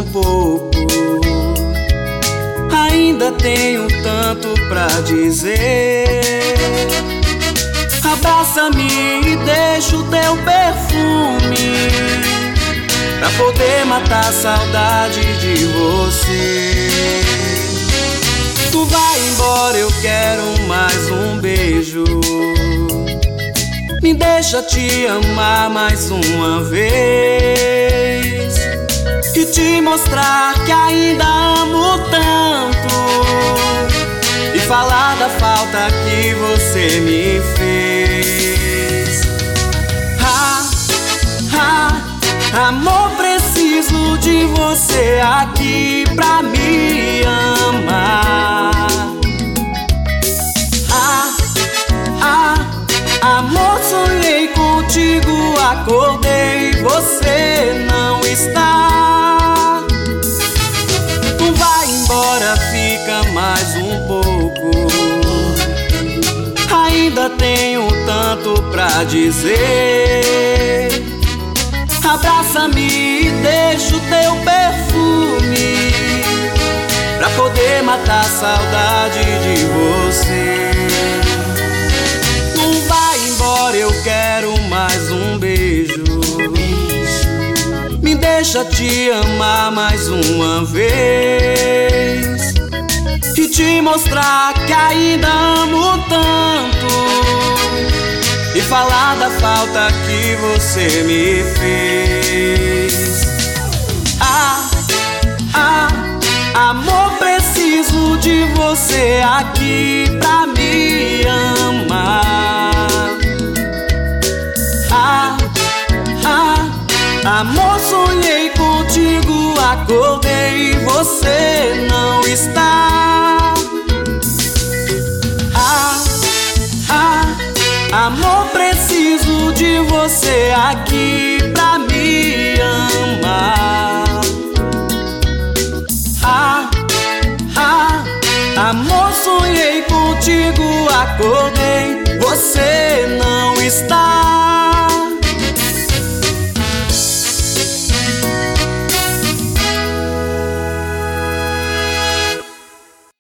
pouco. Ainda tenho tanto pra dizer. Abraça-me e deixa o teu perfume pra poder matar a saudade de você. Tu vai embora, eu quero mais um beijo. Me deixa te amar mais uma vez e te mostrar que ainda amo tanto, e falar da falta que você me fez. Amor, preciso de você aqui pra me amar. Amor, sonhei contigo, acordei, você não está. Tu vai embora, fica mais um pouco. Ainda tenho tanto pra dizer. Abraça-me e deixa o teu perfume pra poder matar a saudade de você. Tu vai embora, eu quero mais um beijo. Me deixa te amar mais uma vez e te mostrar que ainda amo tanto, e falar da falta que você me fez. Amor, preciso de você aqui pra me amar. Amor, sonhei contigo, acordei, você não está. Amor, preciso de você aqui pra me amar. Amor, sonhei contigo, acordei.